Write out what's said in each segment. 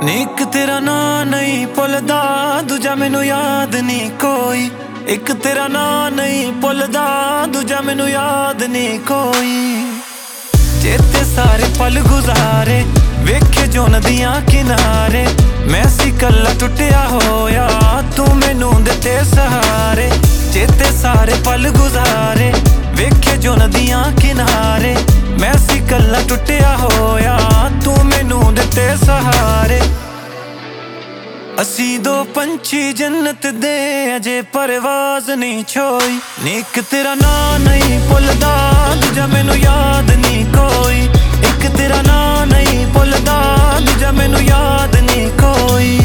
ਨੀ ਇੱਕ तेरा ਨਾਂ नहीं ਭੁੱਲਦਾ ਦੂਜਾ ਮੈਨੂੰ याद नहीं कोई। ਇੱਕ तेरा ਨਾਂ नहीं ਭੁੱਲਦਾ ਦੂਜਾ ਮੈਨੂੰ याद नहीं कोई। ਚੇਤੇ ਸਾਰੇ ਪਲ ਗੁਜ਼ਾਰੇ ਵੇਖੇ ਜੋ ਨਦੀਆਂ ਕਿਨਾਰੇ। ਮੈਂ ਸੀ ਕੱਲਾ ਟੁੱਟਿਆ ਹੋਇਆ ਤੂੰ ਮੈਨੂੰ ਦਿੱਤੇ ਸਹਾਰੇ। ਚੇਤੇ ਸਾਰੇ ਪਲ ਗੁਜ਼ਾਰੇ ਵੇਖੇ ਜੋ ਨਦੀਆਂ ਕਿਨਾਰੇ। ਮੈਂ ਸੀ ਕੱਲਾ ਟੁੱਟਿਆ ਹੋਇਆ ਤੂੰ ਮੈਨੂੰ ਦਿੱਤੇ ਸਹਾਰੇ। ਅਸੀਂ ਦੋ ਪੰਛੀ ਜੰਨਤ ਦੇ ਅਜੇ ਪਰਵਾਜ਼ ਨਹੀਂ ਛੋਈ। ਨੀ ਇੱਕ ਤੇਰਾ ਨਾਂ ਨਹੀਂ ਭੁੱਲਦਾ ਦੂਜਾ ਮੈਨੂੰ ਯਾਦ ਨਹੀਂ ਕੋਈ। ਇੱਕ ਤੇਰਾ ਨਾਂ ਨਹੀਂ ਭੁੱਲਦਾ ਦੂਜਾ ਮੈਨੂੰ ਯਾਦ ਨਹੀਂ ਕੋਈ।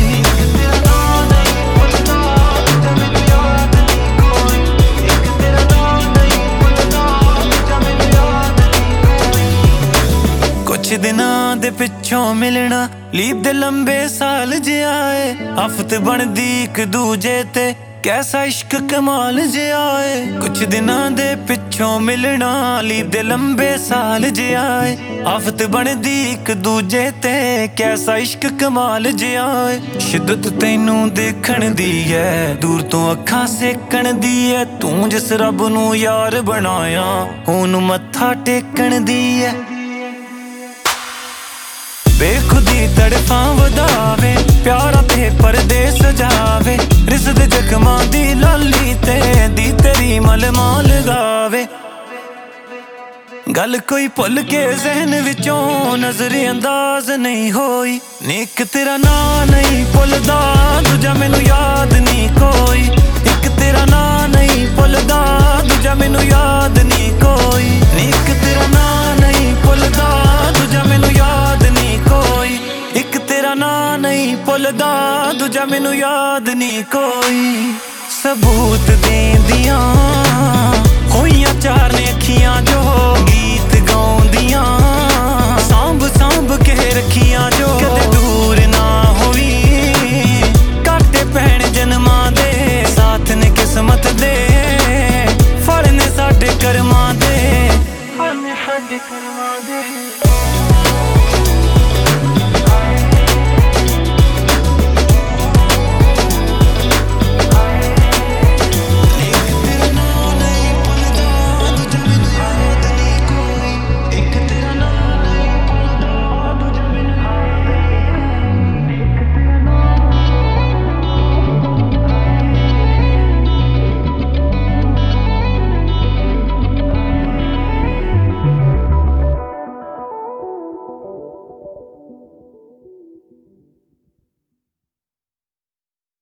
ਕੁਛ ਦਿਨਾਂ ਦੇ ਪਿੱਛੋਂ ਮਿਲਣਾ ਲੀਬ ਦੇ ਲੰਬੇ ਸਾਲ ਜਿਹਾ ਏ। ਹਫ਼ਤੇ ਬਣਦੀ ਇੱਕ ਦੂਜੇ ਤੇ ਕੈਸਾ ਇਸ਼ਕ ਕਮਾਲ ਜਿਹਾ ਏ। ਕੁਛ ਦਿਨਾਂ ਦੇ ਪਿੱਛੋਂ ਮਿਲਣਾ ਲੀਬ ਦੇ ਲੰਬੇ ਸਾਲ ਜਿਹਾ ਏ। ਹਫ਼ਤੇ ਬਣਦੀ ਇੱਕ ਦੂਜੇ ਤੇ ਕੈਸਾ ਇਸ਼ਕ ਕਮਾਲ ਜਿਹਾ ਏ। ਸ਼ਿੱਦਤ ਤੈਨੂੰ ਦੇਖਣ ਦੀ ਐ ਦੂਰ ਤੋਂ ਅੱਖਾਂ ਸੇਕਣ ਦੀ ਐ। ਤੂੰ ਜਿਸ ਰੱਬ ਨੂੰ ਯਾਰ ਬਣਾਇਆ ਉਹਨੂੰ ਮੱਥਾ ਟੇਕਣ ਦੀ ਐ। ਬੇਖੁਦੀ ਤੜਫਾਂ ਵਧਾਵੇ ਪਿਆਰਾਂ ਤੇ ਪਰਦੇ ਸਜਾਵੇ। ਰਿਸ਼ਤੇ ਜ਼ਖਮਾਂ ਦੀ ਲਾਲੀ ਤੇ ਦੀ ਤੇਰੀ ਮਲਮਾਂ ਲਗਾਵੇ। ਗੱਲ ਕੋਈ ਭੁੱਲ ਕੇ ਜ਼ਹਿਨ ਵਿੱਚੋਂ ਨਜ਼ਰ ਅੰਦਾਜ਼ ਨਹੀਂ ਹੋਈ। ਨੀ ਇੱਕ ਤੇਰਾ ਨਾਂ ਨਹੀਂ ਭੁੱਲਦਾ ਦੂਜਾ ਮੈਨੂੰ ਯਾਦ ਨਹੀਂ ਕੋਈ। ਇੱਕ ਤੇਰਾ ਨਾਂ ਨਹੀਂ ਭੁੱਲਦਾ ਦੂਜਾ ਮੈਨੂੰ ਯਾਦ ਨਹੀਂ ਕੋਈ। ਨੀ ਇੱਕ ਤੇਰਾ ਨਾਂ ਨਹੀਂ ਭੁੱਲਦਾ ਦੂਜਾ ਮੈਨੂੰ ਯਾਦ ਨਹੀਂ ਕੋਈ। ਇੱਕ ਤੇਰਾ ਨਾਂ ਨਹੀਂ ਭੁੱਲਦਾ ਦੂਜਾ ਮੈਨੂੰ ਯਾਦ ਨਹੀਂ ਕੋਈ। ਸਬੂਤ ਦੇਂਦੀਆਂ ਹੋਈਆਂ ਚਾਰ ਨੇ ਅੱਖੀਆਂ ਜੋ